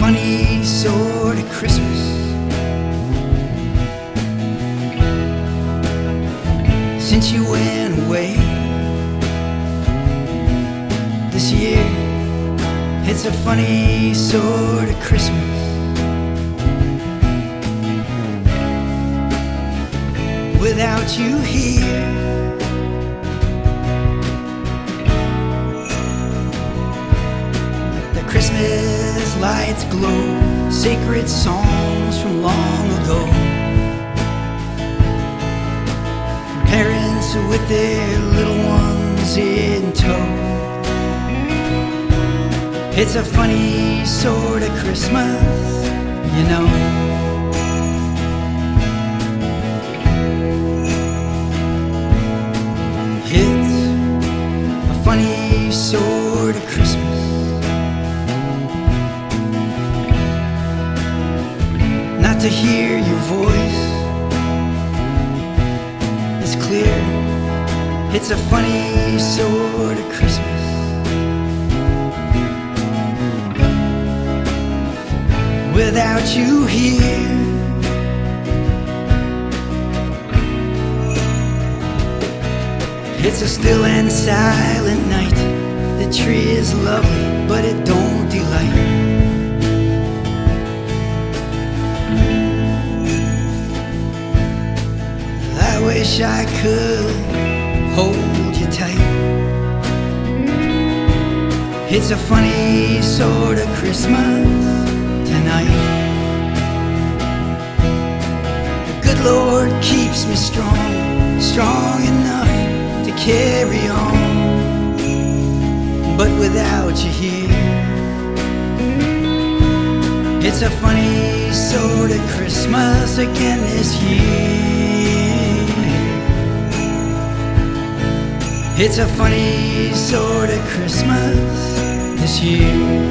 funny sort of Christmas. Since you went away this year, it's a funny sort of Christmas. Without you here, the Christmas lights glow, sacred songs from long ago. Parents with their little ones in tow. It's a funny sort of Christmas, you know. It's a funny sort of Christmas. Not to hear your voice, it's clear. It's a funny sort of Christmas. Without you here, it's a still and silent night. The tree is lovely, but it don't delight. I wish I could hold you tight. It's a funny sort of Christmas tonight. The good Lord keeps me strong, strong enough to carry on. But without you here, it's a funny sort of Christmas again this year. It's a funny sort of Christmas this year.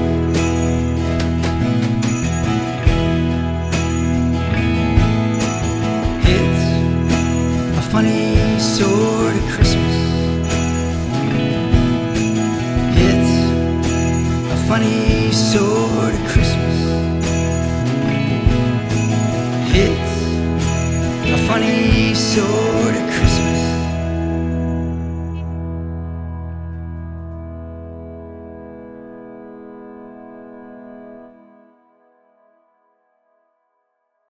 Funny sort of Christmas. It's a funny sort of Christmas. It's a funny sort